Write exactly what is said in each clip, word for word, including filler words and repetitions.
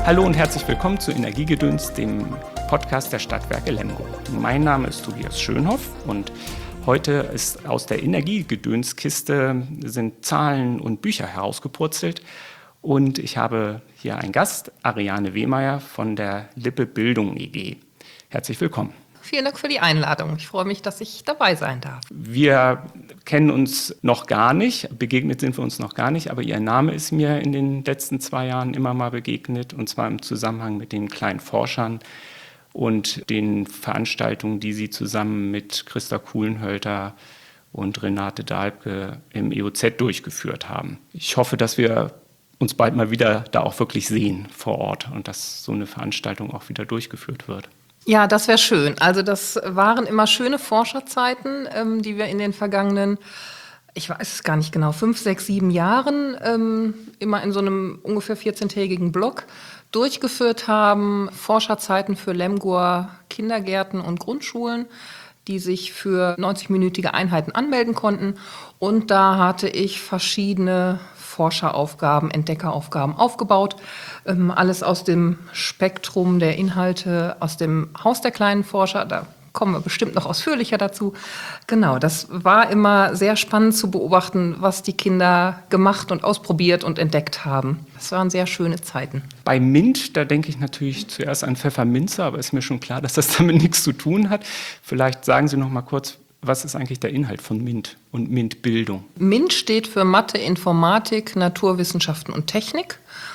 Hallo und herzlich willkommen zu Energiegedöns, dem Podcast der Stadtwerke Lemgo. Mein Name ist Tobias Schönhoff und heute ist aus der Energiegedönskiste sind Zahlen und Bücher herausgepurzelt. Und ich habe hier einen Gast, Ariane Wehmeier von der Lippe Bildung E G. Herzlich willkommen. Vielen Dank für die Einladung. Ich freue mich, dass ich dabei sein darf. Wir kennen uns noch gar nicht, begegnet sind wir uns noch gar nicht, aber Ihr Name ist mir in den letzten zwei Jahren immer mal begegnet, und zwar im Zusammenhang mit den kleinen Forschern und den Veranstaltungen, die Sie zusammen mit Christa Kuhlenhölter und Renate Dahlke im E O Z durchgeführt haben. Ich hoffe, dass wir uns bald mal wieder da auch wirklich sehen vor Ort und dass so eine Veranstaltung auch wieder durchgeführt wird. Ja, das wäre schön. Also das waren immer schöne Forscherzeiten, ähm, die wir in den vergangenen, ich weiß es gar nicht genau, fünf, sechs, sieben Jahren ähm, immer in so einem ungefähr vierzehntägigen Block durchgeführt haben. Forscherzeiten für Lemgoer Kindergärten und Grundschulen, die sich für neunzig-minütige Einheiten anmelden konnten. Und da hatte ich verschiedene Forscheraufgaben, Entdeckeraufgaben aufgebaut. Ähm, alles aus dem Spektrum der Inhalte aus dem Haus der kleinen Forscher. Da kommen wir bestimmt noch ausführlicher dazu. Genau, das war immer sehr spannend zu beobachten, was die Kinder gemacht und ausprobiert und entdeckt haben. Das waren sehr schöne Zeiten. Bei MINT, da denke ich natürlich zuerst an Pfefferminze, aber ist mir schon klar, dass das damit nichts zu tun hat. Vielleicht sagen Sie noch mal kurz, was ist eigentlich der Inhalt von MINT und MINT-Bildung? MINT steht für Mathe, Informatik, Naturwissenschaften und Technik.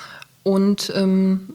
Und ähm,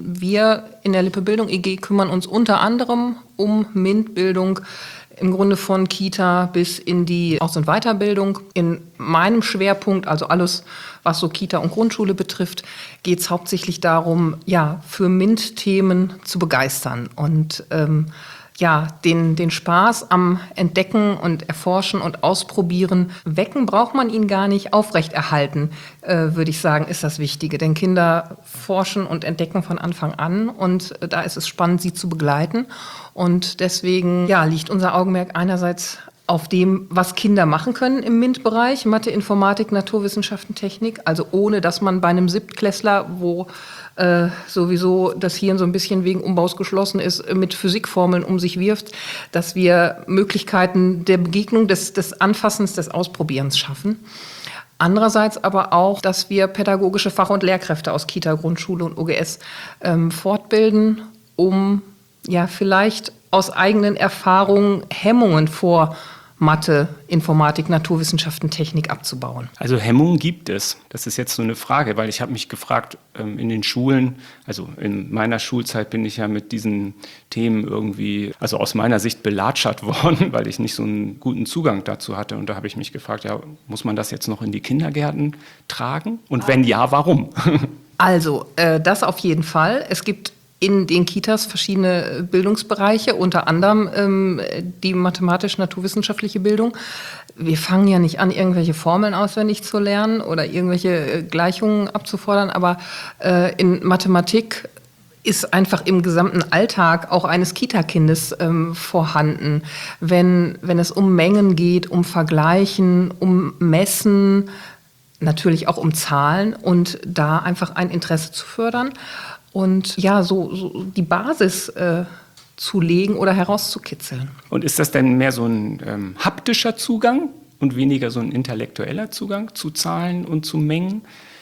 wir in der Lippe Bildung E G kümmern uns unter anderem um MINT-Bildung im Grunde von Kita bis in die Aus- und Weiterbildung. In meinem Schwerpunkt, also alles, was so Kita und Grundschule betrifft, geht es hauptsächlich darum, ja, für MINT-Themen zu begeistern und ähm, ja, den, den Spaß am Entdecken und Erforschen und Ausprobieren wecken, braucht man ihn gar nicht, aufrechterhalten, äh, würde ich sagen, ist das Wichtige. Denn Kinder forschen und entdecken von Anfang an und äh, da ist es spannend, sie zu begleiten. Und deswegen ja, liegt unser Augenmerk einerseits auf dem, was Kinder machen können im MINT-Bereich, Mathe, Informatik, Naturwissenschaften, Technik, also ohne, dass man bei einem Siebtklässler, wo äh, sowieso das Hirn so ein bisschen wegen Umbaus geschlossen ist, mit Physikformeln um sich wirft, dass wir Möglichkeiten der Begegnung, des, des Anfassens, des Ausprobierens schaffen. Andererseits aber auch, dass wir pädagogische Fach- und Lehrkräfte aus Kita, Grundschule und O G S ähm, fortbilden, um ja vielleicht aus eigenen Erfahrungen Hemmungen vor Mathe, Informatik, Naturwissenschaften, Technik abzubauen. Also Hemmungen gibt es. Das ist jetzt so eine Frage, weil ich habe mich gefragt, in den Schulen, also in meiner Schulzeit bin ich ja mit diesen Themen irgendwie, also aus meiner Sicht belatschert worden, weil ich nicht so einen guten Zugang dazu hatte. Und da habe ich mich gefragt, ja, muss man das jetzt noch in die Kindergärten tragen? Und wenn ja, warum? Also, äh, das auf jeden Fall. Es gibt in den Kitas verschiedene Bildungsbereiche, unter anderem ähm, die mathematisch-naturwissenschaftliche Bildung. Wir fangen ja nicht an, irgendwelche Formeln auswendig zu lernen oder irgendwelche äh, Gleichungen abzufordern, aber äh, in Mathematik ist einfach im gesamten Alltag auch eines Kita-Kindes ähm, vorhanden. Wenn, wenn es um Mengen geht, um Vergleichen, um Messen, natürlich auch um Zahlen und da einfach ein Interesse zu fördern. Und ja, so, so die Basis äh, zu legen oder herauszukitzeln. Und ist das denn mehr so ein ähm, haptischer Zugang und weniger so ein intellektueller Zugang zu Zahlen und zu Mengen?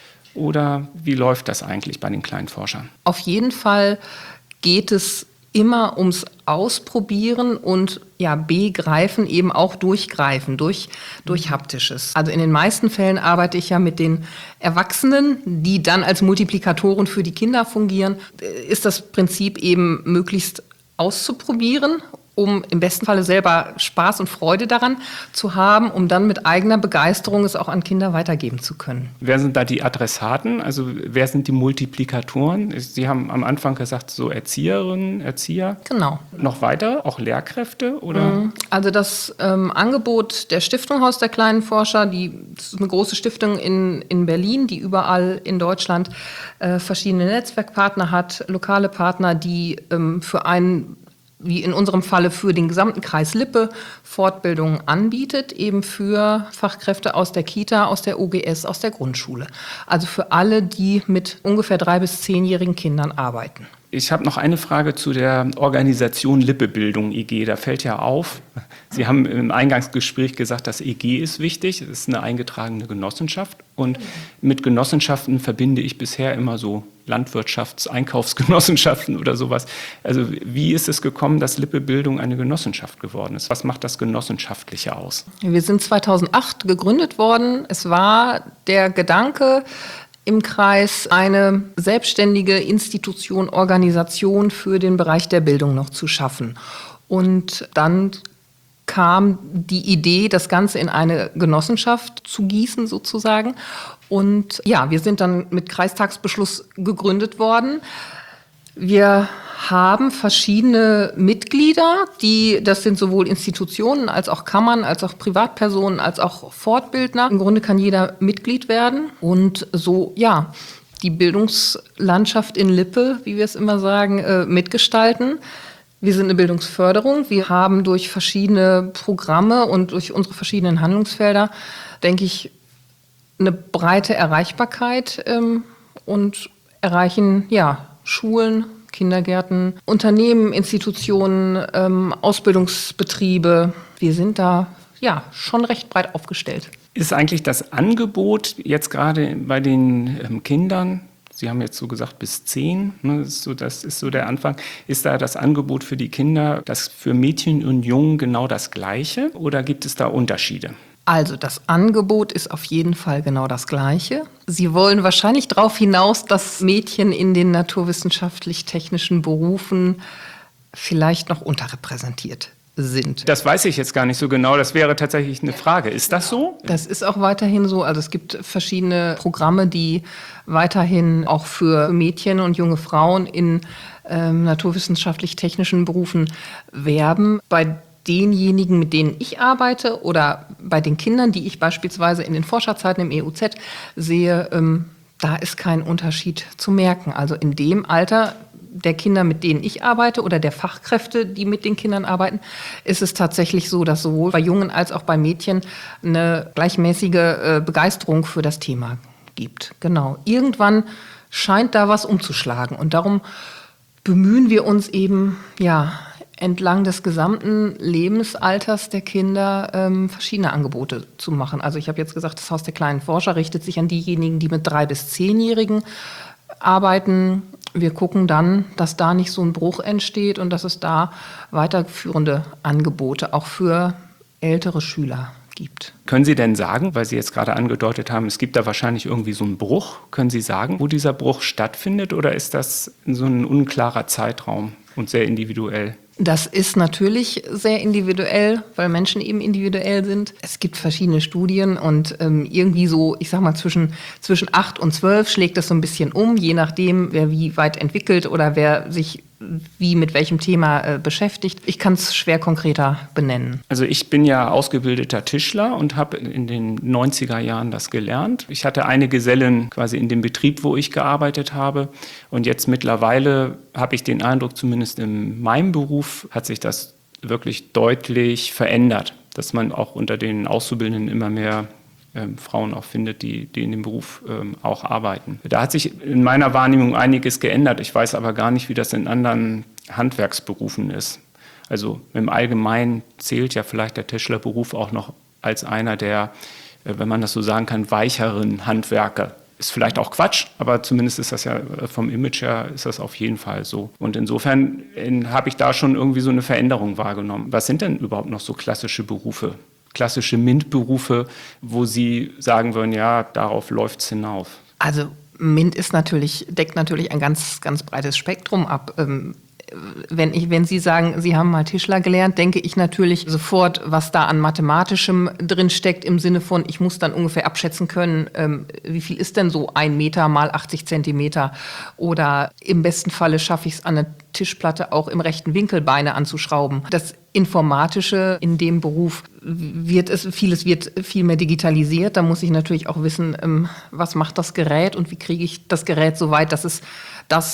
Oder wie läuft das eigentlich bei den kleinen Forschern? Auf jeden Fall geht es immer ums Ausprobieren und ja, Begreifen, eben auch durchgreifen, durch, durch Haptisches. Also in den meisten Fällen arbeite ich ja mit den Erwachsenen, die dann als Multiplikatoren für die Kinder fungieren. Ist das Prinzip eben möglichst auszuprobieren, um im besten Falle selber Spaß und Freude daran zu haben, um dann mit eigener Begeisterung es auch an Kinder weitergeben zu können. Wer sind da die Adressaten? Also wer sind die Multiplikatoren? Sie haben am Anfang gesagt, so Erzieherinnen, Erzieher. Genau. Noch weiter, auch Lehrkräfte? Oder? Also das ähm, Angebot der Stiftung Haus der kleinen Forscher, die, das ist eine große Stiftung in, in Berlin, die überall in Deutschland äh, verschiedene Netzwerkpartner hat, lokale Partner, die ähm, für einen wie in unserem Falle für den gesamten Kreis Lippe, Fortbildungen anbietet, eben für Fachkräfte aus der Kita, aus der O G S, aus der Grundschule. Also für alle, die mit ungefähr drei- bis zehnjährigen Kindern arbeiten. Ich habe noch eine Frage zu der Organisation Lippebildung E G. Da fällt ja auf, Sie haben im Eingangsgespräch gesagt, das E G ist wichtig. Es ist eine eingetragene Genossenschaft. Und mit Genossenschaften verbinde ich bisher immer so Landwirtschafts-, Einkaufsgenossenschaften oder sowas. Also wie ist es gekommen, dass Lippebildung eine Genossenschaft geworden ist? Was macht das Genossenschaftliche aus? Wir sind zweitausendacht gegründet worden. Es war der Gedanke, im Kreis eine selbstständige Institution, Organisation für den Bereich der Bildung noch zu schaffen. Und dann kam die Idee, das Ganze in eine Genossenschaft zu gießen sozusagen. Und ja, wir sind dann mit Kreistagsbeschluss gegründet worden. Wir haben verschiedene Mitglieder, die, das sind sowohl Institutionen als auch Kammern, als auch Privatpersonen, als auch Fortbildner. Im Grunde kann jeder Mitglied werden und so, ja, die Bildungslandschaft in Lippe, wie wir es immer sagen, äh, mitgestalten. Wir sind eine Bildungsförderung. Wir haben durch verschiedene Programme und durch unsere verschiedenen Handlungsfelder, denke ich, eine breite Erreichbarkeit ähm, und erreichen, ja, Schulen, Kindergärten, Unternehmen, Institutionen, ähm, Ausbildungsbetriebe. Wir sind da ja schon recht breit aufgestellt. Ist eigentlich das Angebot jetzt gerade bei den ähm, Kindern, Sie haben jetzt so gesagt bis zehn, ne, das ist so, das ist so der Anfang, ist da das Angebot für die Kinder, das für Mädchen und Jungen genau das Gleiche oder gibt es da Unterschiede? Also das Angebot ist auf jeden Fall genau das Gleiche. Sie wollen wahrscheinlich darauf hinaus, dass Mädchen in den naturwissenschaftlich-technischen Berufen vielleicht noch unterrepräsentiert sind. Das weiß ich jetzt gar nicht so genau. Das wäre tatsächlich eine Frage. Ist das so? Das ist auch weiterhin so. Also es gibt verschiedene Programme, die weiterhin auch für Mädchen und junge Frauen in ähm, naturwissenschaftlich-technischen Berufen werben. Bei denjenigen, mit denen ich arbeite oder bei den Kindern, die ich beispielsweise in den Forscherzeiten im E U Z sehe, ähm, da ist kein Unterschied zu merken. Also in dem Alter der Kinder, mit denen ich arbeite oder der Fachkräfte, die mit den Kindern arbeiten, ist es tatsächlich so, dass sowohl bei Jungen als auch bei Mädchen eine gleichmäßige äh, Begeisterung für das Thema gibt. Genau. Irgendwann scheint da was umzuschlagen und darum bemühen wir uns eben, ja, entlang des gesamten Lebensalters der Kinder ähm, verschiedene Angebote zu machen. Also ich habe jetzt gesagt, das Haus der kleinen Forscher richtet sich an diejenigen, die mit drei- bis zehnjährigen arbeiten. Wir gucken dann, dass da nicht so ein Bruch entsteht und dass es da weiterführende Angebote auch für ältere Schüler gibt. Können Sie denn sagen, weil Sie jetzt gerade angedeutet haben, es gibt da wahrscheinlich irgendwie so einen Bruch, können Sie sagen, wo dieser Bruch stattfindet oder ist das so ein unklarer Zeitraum und sehr individuell? Das ist natürlich sehr individuell, weil Menschen eben individuell sind. Es gibt verschiedene Studien und ähm, irgendwie so, ich sag mal, zwischen, zwischen acht und zwölf schlägt das so ein bisschen um, je nachdem, wer wie weit entwickelt oder wer sich wie mit welchem Thema äh, beschäftigt. Ich kann es schwer konkreter benennen. Also ich bin ja ausgebildeter Tischler und habe in den neunziger Jahren das gelernt. Ich hatte eine Gesellin quasi in dem Betrieb, wo ich gearbeitet habe. Und jetzt mittlerweile habe ich den Eindruck, zumindest in meinem Beruf, hat sich das wirklich deutlich verändert, dass man auch unter den Auszubildenden immer mehr Ähm, Frauen auch findet, die, die in dem Beruf ähm, auch arbeiten. Da hat sich in meiner Wahrnehmung einiges geändert. Ich weiß aber gar nicht, wie das in anderen Handwerksberufen ist. Also im Allgemeinen zählt ja vielleicht der Tischlerberuf auch noch als einer der, äh, wenn man das so sagen kann, weicheren Handwerker. Ist vielleicht auch Quatsch, aber zumindest ist das ja vom Image her ist das auf jeden Fall so. Und insofern habe ich da schon irgendwie so eine Veränderung wahrgenommen. Was sind denn überhaupt noch so klassische Berufe? Klassische MINT-Berufe, wo Sie sagen würden, ja, darauf läuft es hinauf? Also MINT ist natürlich, deckt natürlich ein ganz, ganz breites Spektrum ab. Ähm, wenn, ich, wenn Sie sagen, Sie haben mal Tischler gelernt, denke ich natürlich sofort, was da an Mathematischem drin steckt, im Sinne von, ich muss dann ungefähr abschätzen können, ähm, wie viel ist denn so ein Meter mal achtzig Zentimeter? Oder im besten Falle schaffe ich es an eine Tischplatte auch im rechten Winkel Beine anzuschrauben. Das Informatische in dem Beruf wird es, vieles wird viel mehr digitalisiert. Da muss ich natürlich auch wissen, ähm, was macht das Gerät und wie kriege ich das Gerät so weit, dass es das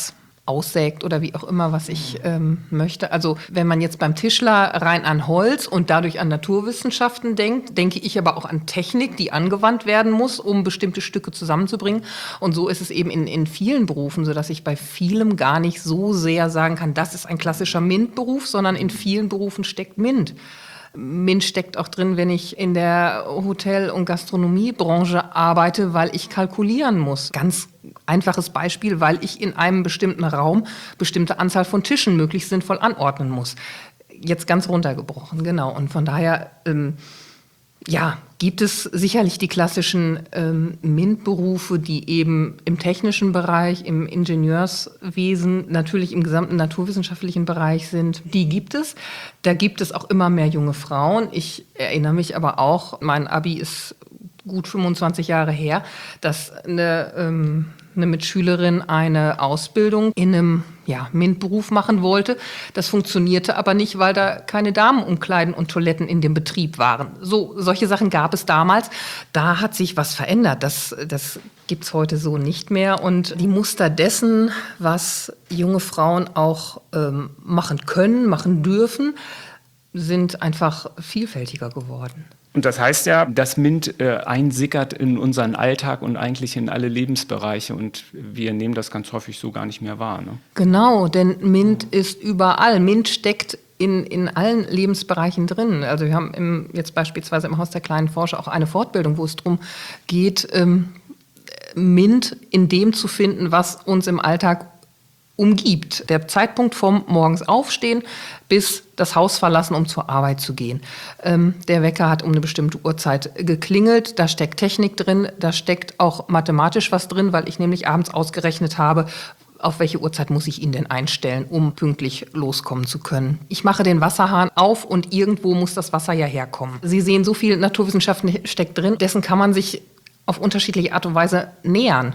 aussägt oder wie auch immer, was ich ähm, möchte. Also wenn man jetzt beim Tischler rein an Holz und dadurch an Naturwissenschaften denkt, denke ich aber auch an Technik, die angewandt werden muss, um bestimmte Stücke zusammenzubringen. Und so ist es eben in, in vielen Berufen, sodass ich bei vielem gar nicht so sehr sagen kann, das ist ein klassischer MINT-Beruf, sondern in vielen Berufen steckt MINT. MINT steckt auch drin, wenn ich in der Hotel- und Gastronomiebranche arbeite, weil ich kalkulieren muss. Ganz einfaches Beispiel, weil ich in einem bestimmten Raum bestimmte Anzahl von Tischen möglichst sinnvoll anordnen muss. Jetzt ganz runtergebrochen, genau. Und von daher, ähm, ja, gibt es sicherlich die klassischen ähm, MINT-Berufe, die eben im technischen Bereich, im Ingenieurswesen, natürlich im gesamten naturwissenschaftlichen Bereich sind. Die gibt es. Da gibt es auch immer mehr junge Frauen. Ich erinnere mich aber auch, mein Abi ist gut fünfundzwanzig Jahre her, dass eine, ähm, eine Mitschülerin eine Ausbildung in einem ja, MINT-Beruf machen wollte. Das funktionierte aber nicht, weil da keine Damenumkleiden und Toiletten in dem Betrieb waren. So, solche Sachen gab es damals. Da hat sich was verändert. Das, das gibt es heute so nicht mehr. Und die Muster dessen, was junge Frauen auch ähm, machen können, machen dürfen, sind einfach vielfältiger geworden. Und das heißt ja, dass MINT äh, einsickert in unseren Alltag und eigentlich in alle Lebensbereiche. Und wir nehmen das ganz häufig so gar nicht mehr wahr. Ne? Genau, denn MINT ist überall. MINT steckt in, in allen Lebensbereichen drin. Also wir haben im, jetzt beispielsweise im Haus der kleinen Forscher auch eine Fortbildung, wo es darum geht, ähm, MINT in dem zu finden, was uns im Alltag umgibt. Der Zeitpunkt vom morgens aufstehen bis das Haus verlassen, um zur Arbeit zu gehen. Ähm, der Wecker hat um eine bestimmte Uhrzeit geklingelt. Da steckt Technik drin, da steckt auch mathematisch was drin, weil ich nämlich abends ausgerechnet habe, auf welche Uhrzeit muss ich ihn denn einstellen, um pünktlich loskommen zu können. Ich mache den Wasserhahn auf und irgendwo muss das Wasser ja herkommen. Sie sehen, so viel Naturwissenschaften steckt drin, dessen kann man sich auf unterschiedliche Art und Weise nähern.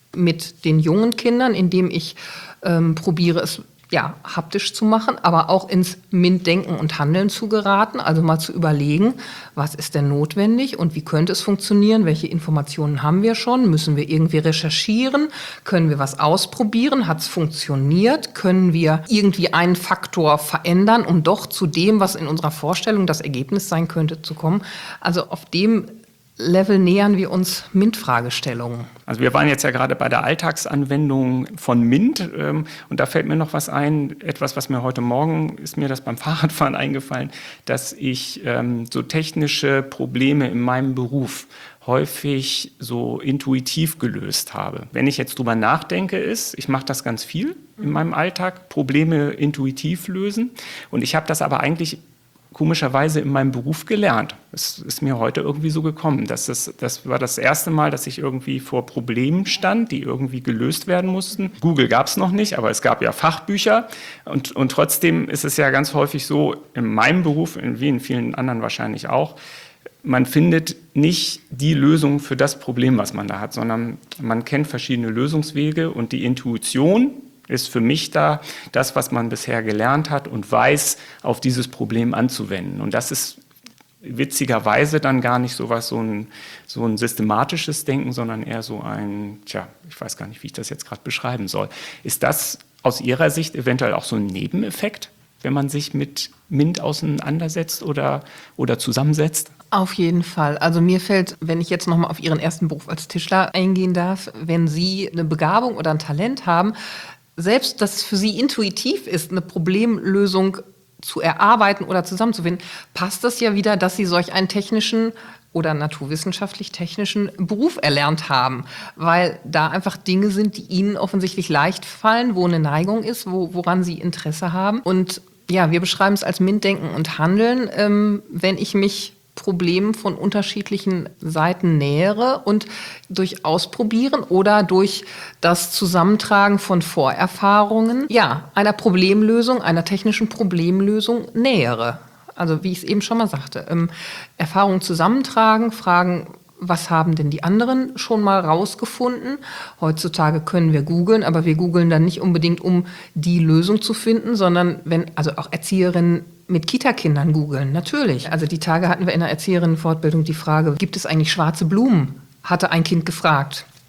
Mit den jungen Kindern, indem ich ähm, probiere, es ja, haptisch zu machen, aber auch ins MINT-Denken und Handeln zu geraten, also mal zu überlegen, was ist denn notwendig und wie könnte es funktionieren, welche Informationen haben wir schon, müssen wir irgendwie recherchieren, können wir was ausprobieren, hat es funktioniert, können wir irgendwie einen Faktor verändern, um doch zu dem, was in unserer Vorstellung das Ergebnis sein könnte, zu kommen. Also auf dem Level nähern wir uns MINT-Fragestellungen. Also wir waren jetzt ja gerade bei der Alltagsanwendung von MINT ähm, und da fällt mir noch was ein, etwas, was mir heute Morgen, ist mir das beim Fahrradfahren eingefallen, dass ich ähm, so technische Probleme in meinem Beruf häufig so intuitiv gelöst habe. Wenn ich jetzt drüber nachdenke, ist, ich mache das ganz viel in meinem Alltag, Probleme intuitiv lösen und ich habe das aber eigentlich komischerweise in meinem Beruf gelernt. Es ist mir heute irgendwie so gekommen. Das, ist, das war das erste Mal, dass ich irgendwie vor Problemen stand, die irgendwie gelöst werden mussten. Google gab es noch nicht, aber es gab ja Fachbücher. Und, und trotzdem ist es ja ganz häufig so, in meinem Beruf, wie in vielen anderen wahrscheinlich auch, man findet nicht die Lösung für das Problem, was man da hat, sondern man kennt verschiedene Lösungswege und die Intuition ist für mich da, das, was man bisher gelernt hat und weiß, auf dieses Problem anzuwenden. Und das ist witzigerweise dann gar nicht so was, so ein, so ein systematisches Denken, sondern eher so ein, tja, ich weiß gar nicht, wie ich das jetzt gerade beschreiben soll. Ist das aus Ihrer Sicht eventuell auch so ein Nebeneffekt, wenn man sich mit MINT auseinandersetzt oder, oder zusammensetzt? Auf jeden Fall. Also mir fällt, wenn ich jetzt nochmal auf Ihren ersten Beruf als Tischler eingehen darf, wenn Sie eine Begabung oder ein Talent haben, selbst, dass es für Sie intuitiv ist, eine Problemlösung zu erarbeiten oder zusammenzufinden, passt das ja wieder, dass Sie solch einen technischen oder naturwissenschaftlich-technischen Beruf erlernt haben, weil da einfach Dinge sind, die Ihnen offensichtlich leicht fallen, wo eine Neigung ist, wo, woran Sie Interesse haben. Und ja, wir beschreiben es als MINT-Denken und Handeln, ähm, wenn ich mich Problemen von unterschiedlichen Seiten nähere und durch Ausprobieren oder durch das Zusammentragen von Vorerfahrungen, ja, einer Problemlösung, einer technischen Problemlösung nähere. Also wie ich es eben schon mal sagte, ähm, Erfahrungen zusammentragen, fragen, was haben denn die anderen schon mal rausgefunden? Heutzutage können wir googeln, aber wir googeln dann nicht unbedingt, um die Lösung zu finden, sondern wenn, also auch Erzieherinnen mit Kita-Kindern googeln, natürlich. Also die Tage hatten wir in der Erzieherinnenfortbildung die Frage, gibt es eigentlich schwarze Blumen? Hatte ein Kind gefragt.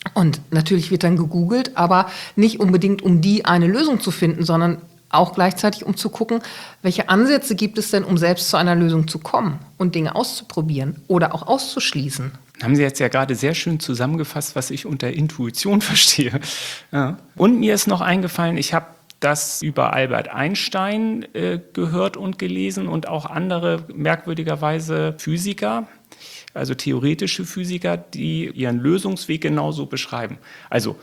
Und natürlich wird dann gegoogelt, aber nicht unbedingt, um die eine Lösung zu finden, sondern auch gleichzeitig, um zu gucken, welche Ansätze gibt es denn, um selbst zu einer Lösung zu kommen und Dinge auszuprobieren oder auch auszuschließen. Haben Sie jetzt ja gerade sehr schön zusammengefasst, was ich unter Intuition verstehe. Ja. Und mir ist noch eingefallen, ich habe das über Albert Einstein äh, gehört und gelesen und auch andere merkwürdigerweise Physiker, also theoretische Physiker, die ihren Lösungsweg genauso beschreiben. Also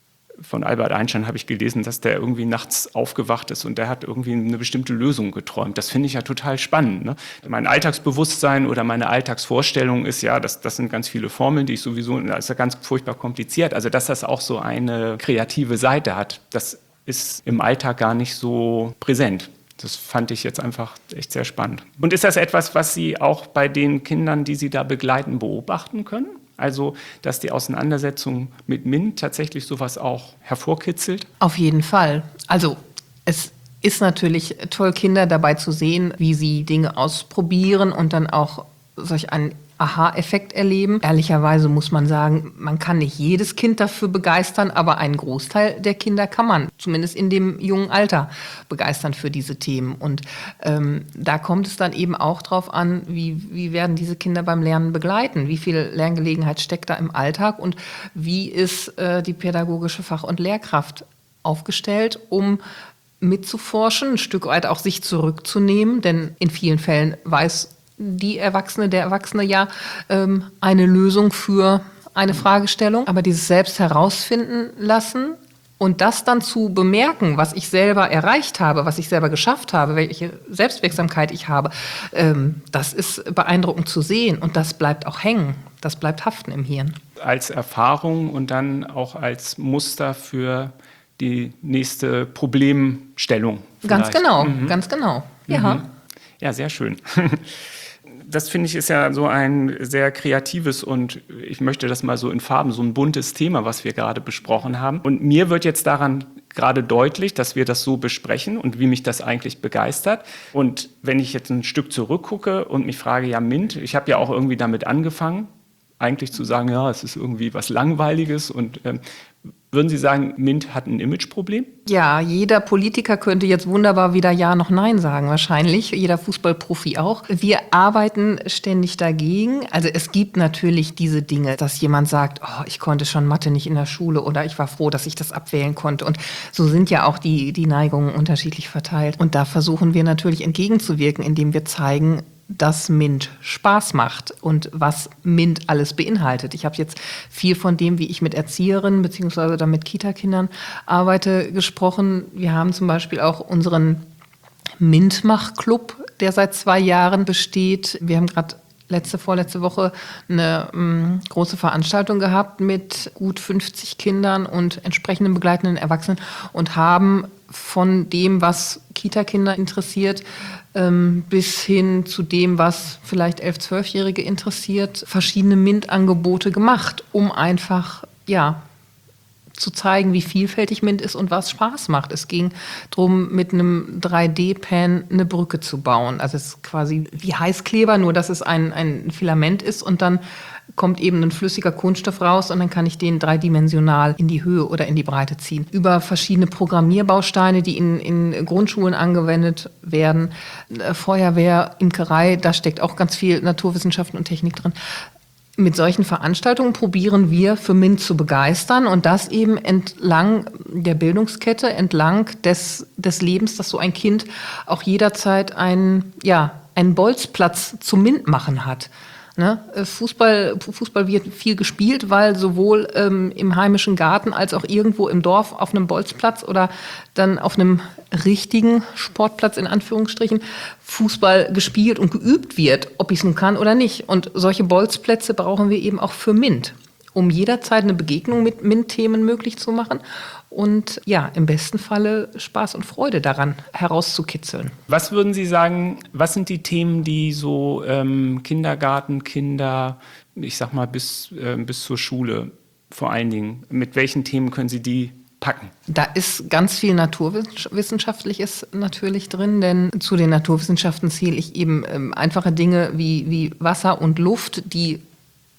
von Albert Einstein habe ich gelesen, dass der irgendwie nachts aufgewacht ist und der hat irgendwie eine bestimmte Lösung geträumt. Das finde ich ja total spannend. Ne? Mein Alltagsbewusstsein oder meine Alltagsvorstellung ist ja, das, das sind ganz viele Formeln, die ich sowieso, das ist ja ganz furchtbar kompliziert. Also dass das auch so eine kreative Seite hat, das ist im Alltag gar nicht so präsent. Das fand ich jetzt einfach echt sehr spannend. Und ist das etwas, was Sie auch bei den Kindern, die Sie da begleiten, beobachten können? Also, dass die Auseinandersetzung mit MINT tatsächlich sowas auch hervorkitzelt? Auf jeden Fall. Also, es ist natürlich toll, Kinder dabei zu sehen, wie sie Dinge ausprobieren und dann auch solch einen Aha-Effekt erleben. Ehrlicherweise muss man sagen, man kann nicht jedes Kind dafür begeistern, aber einen Großteil der Kinder kann man, zumindest in dem jungen Alter, begeistern für diese Themen. Und ähm, da kommt es dann eben auch drauf an, wie, wie werden diese Kinder beim Lernen begleiten, wie viel Lerngelegenheit steckt da im Alltag und wie ist äh, die pädagogische Fach- und Lehrkraft aufgestellt, um mitzuforschen, ein Stück weit auch sich zurückzunehmen, denn in vielen Fällen weiß die Erwachsene, der Erwachsene ja ähm, eine Lösung für eine Fragestellung. Aber dieses selbst herausfinden lassen und das dann zu bemerken, was ich selber erreicht habe, was ich selber geschafft habe, welche Selbstwirksamkeit ich habe, ähm, das ist beeindruckend zu sehen und das bleibt auch hängen, das bleibt haften im Hirn. Als Erfahrung und dann auch als Muster für die nächste Problemstellung. Ganz vielleicht. genau, Mhm. ganz genau. Ja. Mhm. Ja, sehr schön. Das finde ich ist ja so ein sehr kreatives und ich möchte das mal so in Farben, so ein buntes Thema, was wir gerade besprochen haben. Und mir wird jetzt daran gerade deutlich, dass wir das so besprechen und wie mich das eigentlich begeistert. Und wenn ich jetzt ein Stück zurückgucke und mich frage, ja MINT, ich habe ja auch irgendwie damit angefangen, eigentlich zu sagen, ja, es ist irgendwie was Langweiliges und ähm, würden Sie sagen, MINT hat ein Imageproblem? Ja, jeder Politiker könnte jetzt wunderbar wieder Ja noch Nein sagen, wahrscheinlich. Jeder Fußballprofi auch. Wir arbeiten ständig dagegen. Also es gibt natürlich diese Dinge, dass jemand sagt, oh, ich konnte schon Mathe nicht in der Schule oder ich war froh, dass ich das abwählen konnte. Und so sind ja auch die, die Neigungen unterschiedlich verteilt. Und da versuchen wir natürlich entgegenzuwirken, indem wir zeigen, dass MINT Spaß macht und was MINT alles beinhaltet. Ich habe jetzt viel von dem, wie ich mit Erzieherinnen bzw. dann mit Kita-Kindern arbeite, gesprochen. Wir haben zum Beispiel auch unseren MINT-Mach-Club, der seit zwei Jahren besteht. Wir haben gerade letzte, vorletzte Woche eine ähm, große Veranstaltung gehabt mit gut fünfzig Kindern und entsprechenden begleitenden Erwachsenen und haben von dem, was Kita-Kinder interessiert, ähm, bis hin zu dem, was vielleicht elf-, zwölfjährige interessiert, verschiedene MINT-Angebote gemacht, um einfach, ja, zu zeigen, wie vielfältig MINT ist und was Spaß macht. Es ging darum, mit einem drei D-Pen eine Brücke zu bauen. Also es ist quasi wie Heißkleber, nur dass es ein, ein Filament ist und dann kommt eben ein flüssiger Kunststoff raus und dann kann ich den dreidimensional in die Höhe oder in die Breite ziehen. Über verschiedene Programmierbausteine, die in, in Grundschulen angewendet werden, Feuerwehr, Imkerei, da steckt auch ganz viel Naturwissenschaften und Technik drin. Mit solchen Veranstaltungen probieren wir für MINT zu begeistern und das eben entlang der Bildungskette, entlang des, des Lebens, dass so ein Kind auch jederzeit einen, ja, einen Bolzplatz zum MINT machen hat. Ne? Fußball, Fußball wird viel gespielt, weil sowohl ähm, im heimischen Garten als auch irgendwo im Dorf auf einem Bolzplatz oder dann auf einem richtigen Sportplatz in Anführungsstrichen Fußball gespielt und geübt wird, ob ich es nun kann oder nicht. Und solche Bolzplätze brauchen wir eben auch für MINT, um jederzeit eine Begegnung mit MINT-Themen möglich zu machen und ja, im besten Falle Spaß und Freude daran herauszukitzeln. Was würden Sie sagen, was sind die Themen, die so ähm, Kindergartenkinder, ich sag mal bis, äh, bis zur Schule vor allen Dingen, mit welchen Themen können Sie die packen? Da ist ganz viel Naturwissenschaftliches natürlich drin, denn zu den Naturwissenschaften zähle ich eben ähm, einfache Dinge wie, wie Wasser und Luft, die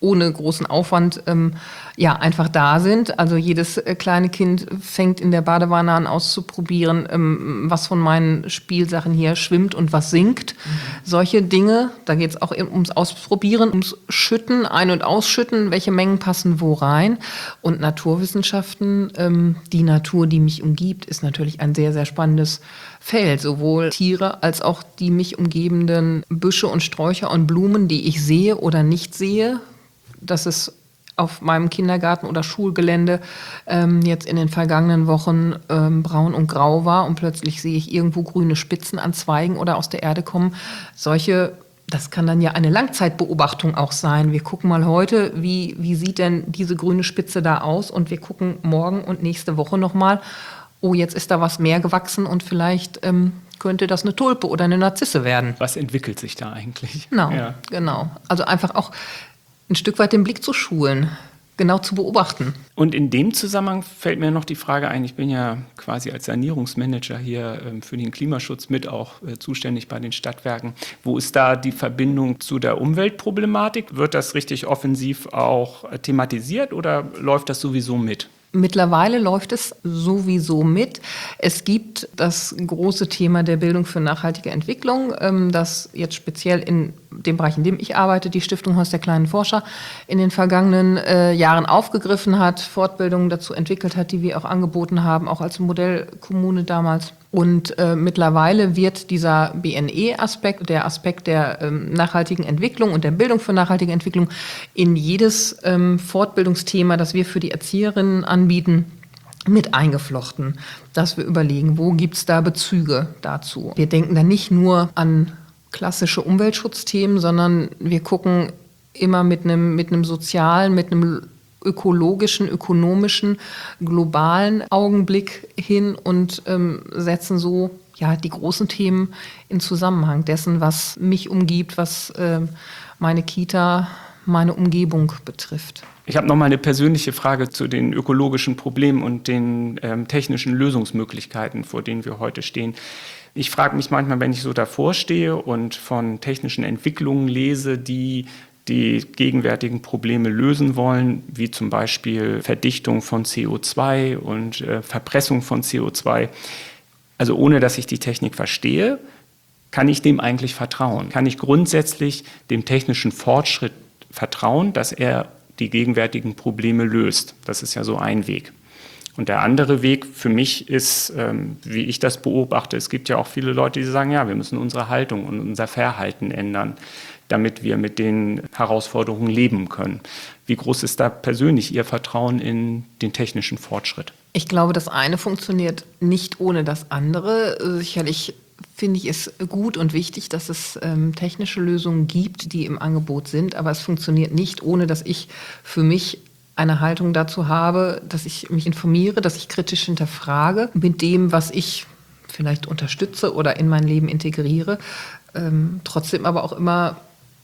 ohne großen Aufwand ähm, ja einfach da sind. Also jedes äh, kleine Kind fängt in der Badewanne an auszuprobieren, ähm, was von meinen Spielsachen hier schwimmt und was sinkt. Mhm. Solche Dinge, da geht es auch ums Ausprobieren, ums Schütten, Ein- und Ausschütten, welche Mengen passen wo rein. Und Naturwissenschaften, ähm, die Natur, die mich umgibt, ist natürlich ein sehr, sehr spannendes Feld. Sowohl Tiere als auch die mich umgebenden Büsche und Sträucher und Blumen, die ich sehe oder nicht sehe. Dass es auf meinem Kindergarten- oder Schulgelände ähm, jetzt in den vergangenen Wochen ähm, braun und grau war und plötzlich sehe ich irgendwo grüne Spitzen an Zweigen oder aus der Erde kommen. Solche, das kann dann ja eine Langzeitbeobachtung auch sein. Wir gucken mal heute, wie, wie sieht denn diese grüne Spitze da aus, und wir gucken morgen und nächste Woche nochmal, oh, jetzt ist da was mehr gewachsen und vielleicht ähm, könnte das eine Tulpe oder eine Narzisse werden. Was entwickelt sich da eigentlich? Genau, ja. genau. Also einfach auch ein Stück weit den Blick zu schulen, genau zu beobachten. Und in dem Zusammenhang fällt mir noch die Frage ein, ich bin ja quasi als Sanierungsmanager hier ähm, für den Klimaschutz mit auch äh, zuständig bei den Stadtwerken. Wo ist da die Verbindung zu der Umweltproblematik? Wird das richtig offensiv auch äh, thematisiert oder läuft das sowieso mit? Mittlerweile läuft es sowieso mit. Es gibt das große Thema der Bildung für nachhaltige Entwicklung, das jetzt speziell in dem Bereich, in dem ich arbeite, die Stiftung Haus der kleinen Forscher in den vergangenen äh, Jahren aufgegriffen hat, Fortbildungen dazu entwickelt hat, die wir auch angeboten haben, auch als Modellkommune damals. Und äh, mittlerweile wird dieser B N E-Aspekt, der Aspekt der ähm, nachhaltigen Entwicklung und der Bildung für nachhaltige Entwicklung in jedes ähm, Fortbildungsthema, das wir für die Erzieherinnen anbieten, mit eingeflochten, dass wir überlegen, wo gibt es da Bezüge dazu. Wir denken da nicht nur an klassische Umweltschutzthemen, sondern wir gucken immer mit einem mit einem sozialen, mit einem ökologischen, ökonomischen, globalen Augenblick hin und ähm, setzen so ja die großen Themen in Zusammenhang dessen, was mich umgibt, was äh, meine Kita, meine Umgebung betrifft. Ich habe noch mal eine persönliche Frage zu den ökologischen Problemen und den ähm, technischen Lösungsmöglichkeiten, vor denen wir heute stehen. Ich frage mich manchmal, wenn ich so davor stehe und von technischen Entwicklungen lese, die die gegenwärtigen Probleme lösen wollen, wie zum Beispiel Verdichtung von C O zwei und äh, Verpressung von C O zwei. Also ohne, dass ich die Technik verstehe, kann ich dem eigentlich vertrauen? Kann ich grundsätzlich dem technischen Fortschritt vertrauen, dass er die gegenwärtigen Probleme löst? Das ist ja so ein Weg. Und der andere Weg für mich ist, ähm, wie ich das beobachte, es gibt ja auch viele Leute, die sagen, ja, wir müssen unsere Haltung und unser Verhalten ändern, damit wir mit den Herausforderungen leben können. Wie groß ist da persönlich Ihr Vertrauen in den technischen Fortschritt? Ich glaube, das eine funktioniert nicht ohne das andere. Sicherlich finde ich es gut und wichtig, dass es ähm, technische Lösungen gibt, die im Angebot sind, aber es funktioniert nicht, ohne dass ich für mich eine Haltung dazu habe, dass ich mich informiere, dass ich kritisch hinterfrage mit dem, was ich vielleicht unterstütze oder in mein Leben integriere, ähm, trotzdem aber auch immer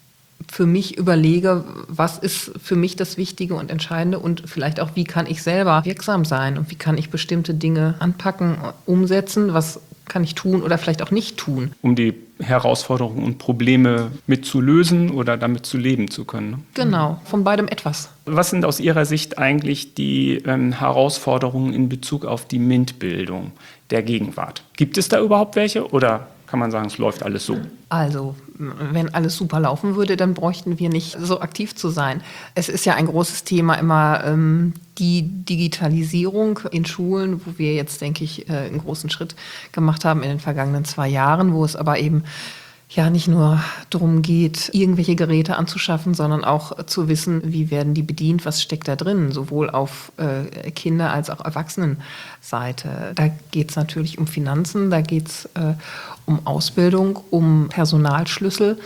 für mich überlege, was ist für mich das Wichtige und Entscheidende und vielleicht auch, wie kann ich selber wirksam sein und wie kann ich bestimmte Dinge anpacken, umsetzen, was kann ich tun oder vielleicht auch nicht tun. Um die Herausforderungen und Probleme mit zu lösen oder damit zu leben zu können. Ne? Genau, von beidem etwas. Was sind aus Ihrer Sicht eigentlich die ähm, Herausforderungen in Bezug auf die MINT-Bildung der Gegenwart? Gibt es da überhaupt welche oder kann man sagen, es läuft alles so? Also, wenn alles super laufen würde, dann bräuchten wir nicht so aktiv zu sein. Es ist ja ein großes Thema immer ähm, die Digitalisierung in Schulen, wo wir jetzt, denke ich, äh, einen großen Schritt gemacht haben in den vergangenen zwei Jahren, wo es aber eben ja nicht nur darum geht, irgendwelche Geräte anzuschaffen, sondern auch zu wissen, wie werden die bedient, was steckt da drin, sowohl auf äh, Kinder- als auch Erwachsenenseite. Da geht es natürlich um Finanzen, da geht es äh, um Ausbildung, um Personalschlüssel.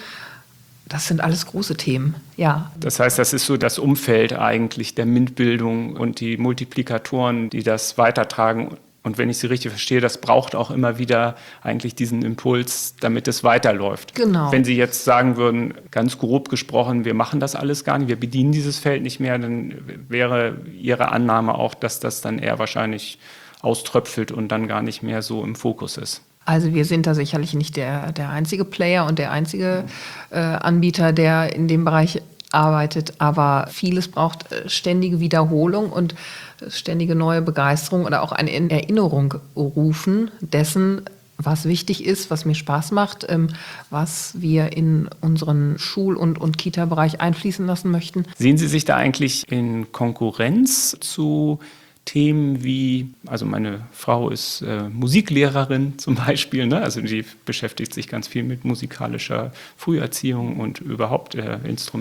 Das sind alles große Themen, ja. Das heißt, das ist so das Umfeld eigentlich der MINT-Bildung und die Multiplikatoren, die das weitertragen. Und wenn ich Sie richtig verstehe, das braucht auch immer wieder eigentlich diesen Impuls, damit es weiterläuft. Genau. Wenn Sie jetzt sagen würden, ganz grob gesprochen, wir machen das alles gar nicht, wir bedienen dieses Feld nicht mehr, dann wäre Ihre Annahme auch, dass das dann eher wahrscheinlich auströpfelt und dann gar nicht mehr so im Fokus ist. Also wir sind da sicherlich nicht der, der einzige Player und der einzige äh, Anbieter, der in dem Bereich arbeitet, aber vieles braucht ständige Wiederholung und ständige neue Begeisterung oder auch eine Erinnerung rufen dessen, was wichtig ist, was mir Spaß macht, was wir in unseren Schul- und, und Kita-Bereich einfließen lassen möchten. Sehen Sie sich da eigentlich in Konkurrenz zu Themen wie, also meine Frau ist äh, Musiklehrerin zum Beispiel, ne? Also die beschäftigt sich ganz viel mit musikalischer Früherziehung und überhaupt äh,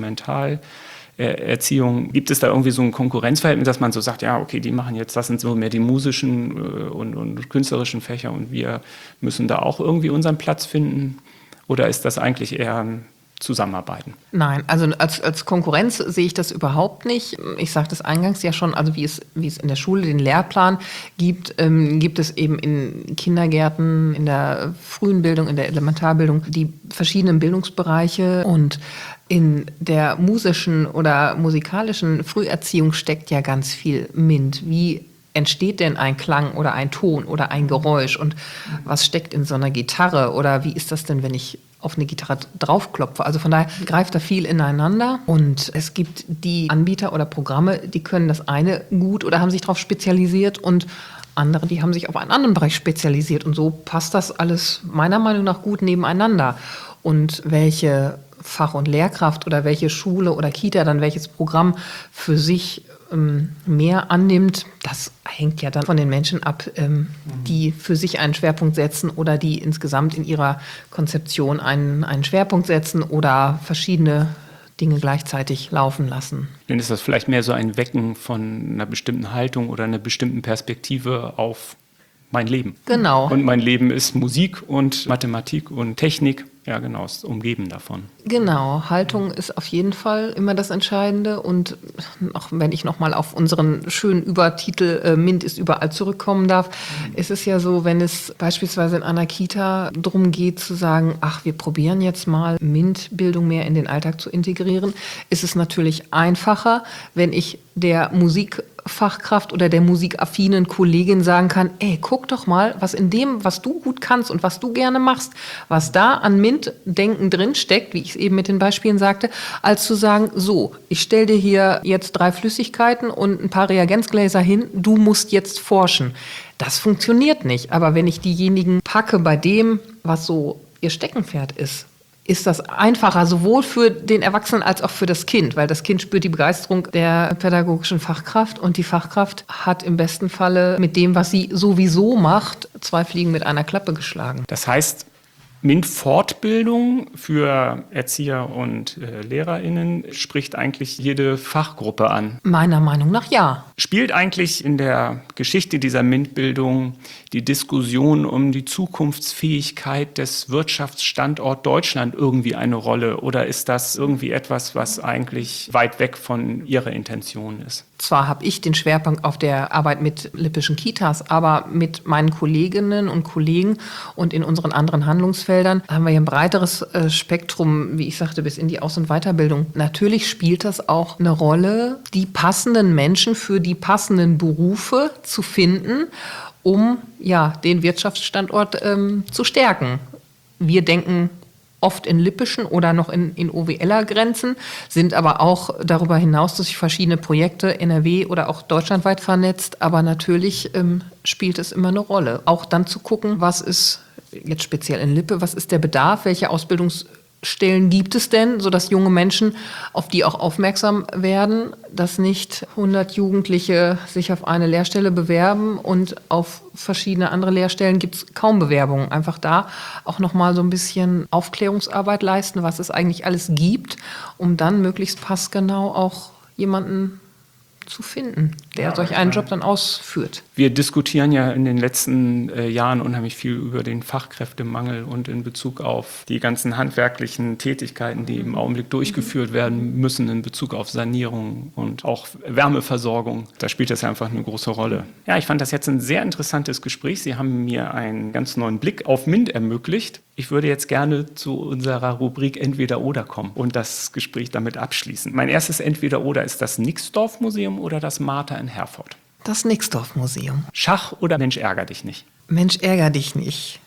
Instrumentalerziehung. Gibt es da irgendwie so ein Konkurrenzverhältnis, dass man so sagt, ja, okay, die machen jetzt, das sind so mehr die musischen äh, und, und künstlerischen Fächer und wir müssen da auch irgendwie unseren Platz finden? Oder ist das eigentlich eher ein Zusammenarbeiten? Nein, also als, als Konkurrenz sehe ich das überhaupt nicht. Ich sagte es eingangs ja schon, also wie es, wie es in der Schule den Lehrplan gibt, ähm, gibt es eben in Kindergärten, in der frühen Bildung, in der Elementarbildung die verschiedenen Bildungsbereiche und in der musischen oder musikalischen Früherziehung steckt ja ganz viel M I N T. Wie entsteht denn ein Klang oder ein Ton oder ein Geräusch und was steckt in so einer Gitarre oder wie ist das denn, wenn ich auf eine Gitarre draufklopfe? Also von daher greift da viel ineinander und es gibt die Anbieter oder Programme, die können das eine gut oder haben sich darauf spezialisiert und andere, die haben sich auf einen anderen Bereich spezialisiert und so passt das alles meiner Meinung nach gut nebeneinander. Und welche Fach- und Lehrkraft oder welche Schule oder Kita dann welches Programm für sich ähm, mehr annimmt, das hängt ja dann von den Menschen ab, ähm, die für sich einen Schwerpunkt setzen oder die insgesamt in ihrer Konzeption einen, einen Schwerpunkt setzen oder verschiedene Dinge gleichzeitig laufen lassen. Dann ist das vielleicht mehr so ein Wecken von einer bestimmten Haltung oder einer bestimmten Perspektive auf mein Leben. Genau. Und mein Leben ist Musik und Mathematik und Technik. Ja, genau, ist umgeben davon. Genau, Haltung ist auf jeden Fall immer das Entscheidende. Und auch wenn ich nochmal auf unseren schönen Übertitel äh, M I N T ist überall zurückkommen darf, mhm. ist es ja so, wenn es beispielsweise in einer Kita darum geht zu sagen, ach, wir probieren jetzt mal M I N T-Bildung mehr in den Alltag zu integrieren, ist es natürlich einfacher, wenn ich der Musikfachkraft oder der musikaffinen Kollegin sagen kann, ey, guck doch mal, was in dem, was du gut kannst und was du gerne machst, was da an M I N T-Denken drin steckt, wie ich es eben mit den Beispielen sagte, als zu sagen, so, ich stelle dir hier jetzt drei Flüssigkeiten und ein paar Reagenzgläser hin, du musst jetzt forschen. Das funktioniert nicht. Aber wenn ich diejenigen packe bei dem, was so ihr Steckenpferd ist, ist das einfacher, sowohl für den Erwachsenen als auch für das Kind, weil das Kind spürt die Begeisterung der pädagogischen Fachkraft und die Fachkraft hat im besten Falle mit dem, was sie sowieso macht, zwei Fliegen mit einer Klappe geschlagen. Das heißt, M I N T-Fortbildung für Erzieher und äh, LehrerInnen spricht eigentlich jede Fachgruppe an. Meiner Meinung nach ja. Spielt eigentlich in der Geschichte dieser M I N T-Bildung die Diskussion um die Zukunftsfähigkeit des Wirtschaftsstandorts Deutschland irgendwie eine Rolle? Oder ist das irgendwie etwas, was eigentlich weit weg von Ihrer Intention ist? Zwar habe ich den Schwerpunkt auf der Arbeit mit lippischen Kitas, aber mit meinen Kolleginnen und Kollegen und in unseren anderen Handlungsfeldern haben wir ja ein breiteres äh, Spektrum, wie ich sagte, bis in die Aus- und Weiterbildung. Natürlich spielt das auch eine Rolle, die passenden Menschen für die passenden Berufe zu finden, um ja, den Wirtschaftsstandort ähm, zu stärken. Wir denken oft in lippischen oder noch in, in O W L-Grenzen, sind aber auch darüber hinaus durch verschiedene Projekte N R W oder auch deutschlandweit vernetzt. Aber natürlich ähm, spielt es immer eine Rolle. Auch dann zu gucken, was ist jetzt speziell in Lippe, was ist der Bedarf, welche Ausbildungsstellen gibt es denn, sodass junge Menschen auf die auch aufmerksam werden, dass nicht hundert Jugendliche sich auf eine Lehrstelle bewerben und auf verschiedene andere Lehrstellen gibt es kaum Bewerbungen. Einfach da auch nochmal so ein bisschen Aufklärungsarbeit leisten, was es eigentlich alles gibt, um dann möglichst passgenau auch jemanden zu finden, der ja, solch einen Job dann ausführt. Wir diskutieren ja in den letzten äh, Jahren unheimlich viel über den Fachkräftemangel und in Bezug auf die ganzen handwerklichen Tätigkeiten, die im Augenblick durchgeführt werden müssen in Bezug auf Sanierung und auch Wärmeversorgung. Da spielt das ja einfach eine große Rolle. Ja, ich fand das jetzt ein sehr interessantes Gespräch. Sie haben mir einen ganz neuen Blick auf M I N T ermöglicht. Ich würde jetzt gerne zu unserer Rubrik Entweder-Oder kommen und das Gespräch damit abschließen. Mein erstes Entweder-Oder ist das Nixdorf-Museum oder das Martha in Herford? Das Nixdorf-Museum. Schach oder Mensch ärger dich nicht? Mensch ärger dich nicht.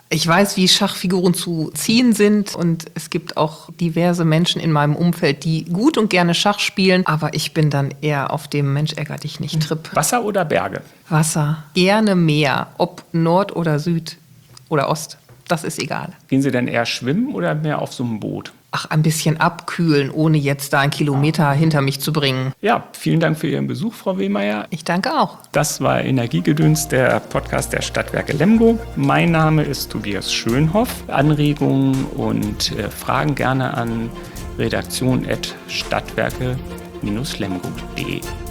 Ich weiß, wie Schachfiguren zu ziehen sind und es gibt auch diverse Menschen in meinem Umfeld, die gut und gerne Schach spielen, aber ich bin dann eher auf dem Mensch ärger dich nicht Trip. Wasser oder Berge? Wasser, gerne Meer, ob Nord oder Süd oder Ost, das ist egal. Gehen Sie denn eher schwimmen oder mehr auf so einem Boot? Ach, ein bisschen abkühlen, ohne jetzt da einen Kilometer hinter mich zu bringen. Ja, vielen Dank für Ihren Besuch, Frau Wehmeier. Ich danke auch. Das war Energiegedöns, der Podcast der Stadtwerke Lemgo. Mein Name ist Tobias Schönhoff. Anregungen und äh, Fragen gerne an redaktion at stadtwerke Bindestrich lemgo punkt de.